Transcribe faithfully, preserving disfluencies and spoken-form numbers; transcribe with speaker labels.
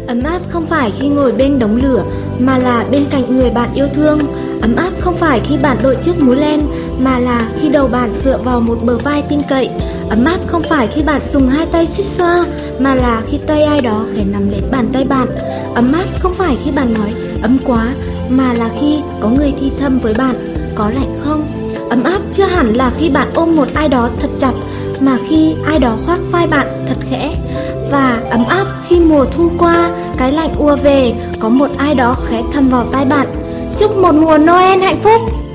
Speaker 1: Ấm áp không phải khi ngồi bên đống lửa, mà là bên cạnh người bạn yêu thương. Ấm áp không phải khi bạn đội chiếc mũ len, mà là khi đầu bạn dựa vào một bờ vai tin cậy. Ấm áp không phải khi bạn dùng hai tay suýt xoa, mà là khi tay ai đó khẽ nắm lấy bàn tay bạn. Ấm áp không phải khi bạn nói ấm quá, mà là khi có người thì thầm với bạn, có lạnh không? Ấm áp chưa hẳn là khi bạn ôm một ai đó thật chặt, mà khi ai đó khoác vai bạn thật khẽ. Và ấm áp khi mùa thu qua, cái lạnh ùa về, có một ai đó khẽ thầm vào tai bạn, chúc một mùa Noel hạnh phúc.